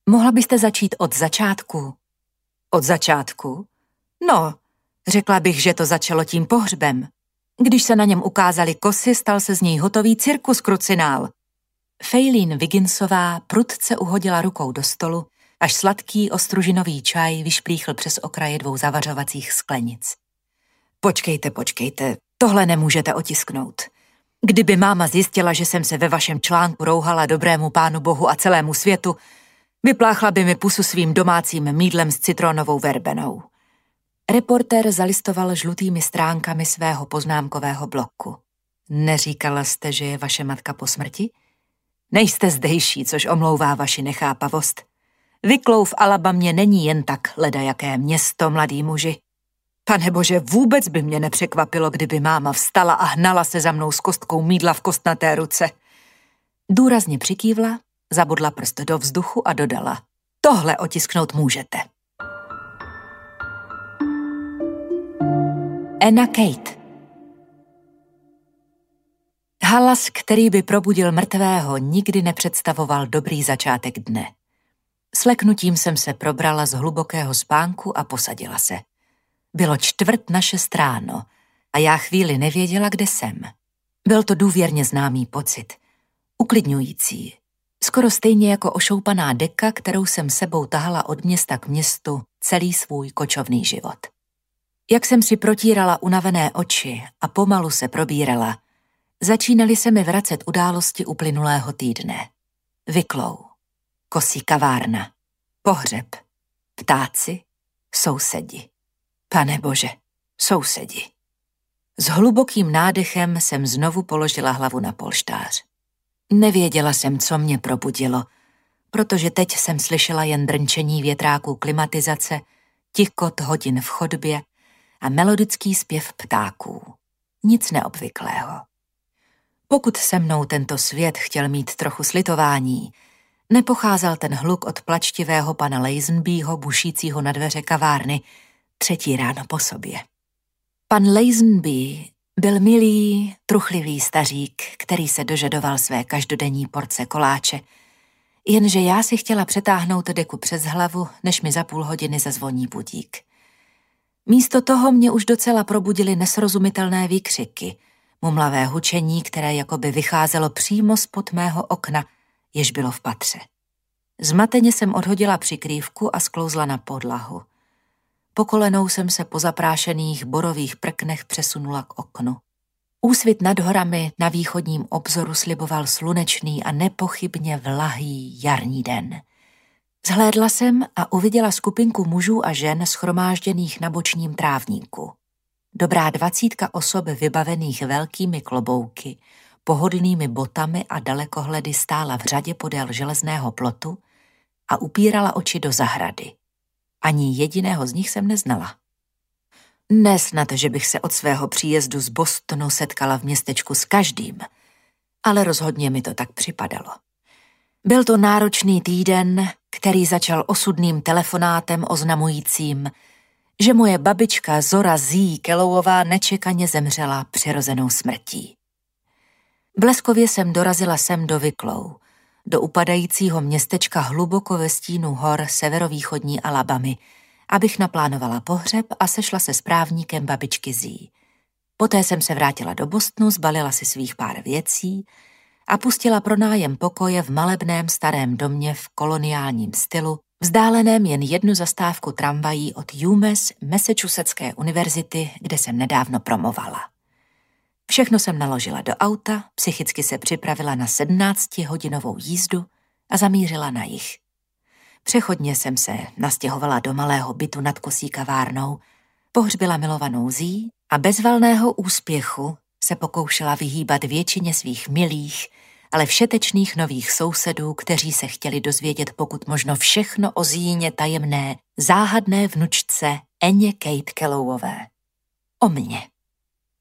Mohla byste začít od začátku. Od začátku? No, řekla bych, že to začalo tím pohřbem. Když se na něm ukázaly kosy, stal se z něj hotový cirkus krucinál. Feilín Wigginsová prudce uhodila rukou do stolu, až sladký ostružinový čaj vyšplíchl přes okraje 2 zavařovacích sklenic. Počkejte, tohle nemůžete otisknout. Kdyby máma zjistila, že jsem se ve vašem článku rouhala dobrému Pánu Bohu a celému světu, vypláchla by mi pusu svým domácím mýdlem s citronovou verbenou. Reportér zalistoval žlutými stránkami svého poznámkového bloku. Neříkala jste, že je vaše matka po smrti? Nejste zdejší, což omlouvá vaši nechápavost. Wicklow v Alabamě není jen tak ledajaké město, mladý muži. Panebože, vůbec by mě nepřekvapilo, kdyby máma vstala a hnala se za mnou s kostkou mýdla v kostnaté ruce. Důrazně přikývla, zabodla prst do vzduchu a dodala. Tohle otisknout můžete. Anna Kate. Halas, který by probudil mrtvého, nikdy nepředstavoval dobrý začátek dne. S leknutím jsem se probrala z hlubokého spánku a posadila se. Bylo 5:45 ráno a já chvíli nevěděla, kde jsem. Byl to důvěrně známý pocit. Uklidňující. Skoro stejně jako ošoupaná deka, kterou jsem sebou tahala od města k městu celý svůj kočovný život. Jak jsem si protírala unavené oči a pomalu se probírala, začínaly se mi vracet události uplynulého týdne. Wicklow, kosí kavárna, pohřeb, ptáci, sousedi. Panebože, sousedi. S hlubokým nádechem jsem znovu položila hlavu na polštář. Nevěděla jsem, co mě probudilo, protože teď jsem slyšela jen drnčení větráků klimatizace, tikot hodin v chodbě a melodický zpěv ptáků. Nic neobvyklého. Pokud se mnou tento svět chtěl mít trochu slitování, nepocházel ten hluk od plačtivého pana Lazenbyho bušícího na dveře kavárny 3. ráno po sobě. Pan Lazenby byl milý, truchlivý stařík, který se dožadoval své každodenní porce koláče, jenže já si chtěla přetáhnout deku přes hlavu, než mi za půl hodiny zazvoní budík. Místo toho mě už docela probudily nesrozumitelné výkřiky, mumlavé hučení, které jakoby vycházelo přímo spod mého okna, jež bylo v patře. Zmateně jsem odhodila přikrývku a sklouzla na podlahu. Po kolenou jsem se po zaprášených borových prknech přesunula k oknu. Úsvit nad horami na východním obzoru sliboval slunečný a nepochybně vlahý jarní den. Zhlédla jsem a uviděla skupinku mužů a žen shromážděných na bočním trávníku. Dobrá 20 osob vybavených velkými klobouky, pohodlnými botami a dalekohledy stála v řadě podél železného plotu a upírala oči do zahrady. Ani jediného z nich jsem neznala. Nesnad, že bych se od svého příjezdu z Bostonu setkala v městečku s každým, ale rozhodně mi to tak připadalo. Byl to náročný týden, který začal osudným telefonátem oznamujícím, že moje babička Zora Zee Kellowová nečekaně zemřela přirozenou smrtí. Bleskově jsem dorazila sem do Wicklow, do upadajícího městečka hluboko ve stínu hor severovýchodní Alabamy, abych naplánovala pohřeb a sešla se s právníkem babičky Zee. Poté jsem se vrátila do Bostonu, zbalila si svých pár věcí a pustila pro nájem pokoje v malebném starém domě v koloniálním stylu, vzdáleném jen 1 zastávku tramvají od UMass Massachusettské univerzity, kde jsem nedávno promovala. Všechno jsem naložila do auta, psychicky se připravila na 17hodinovou jízdu a zamířila na jih. Přechodně jsem se nastěhovala do malého bytu nad kosí kavárnou, pohřbila milovanou Zee a bez valného úspěchu se pokoušela vyhýbat většině svých milých, ale všetečných nových sousedů, kteří se chtěli dozvědět pokud možno všechno o Zeeně tajemné, záhadné vnučce Anně Kate Kellowové. O mně.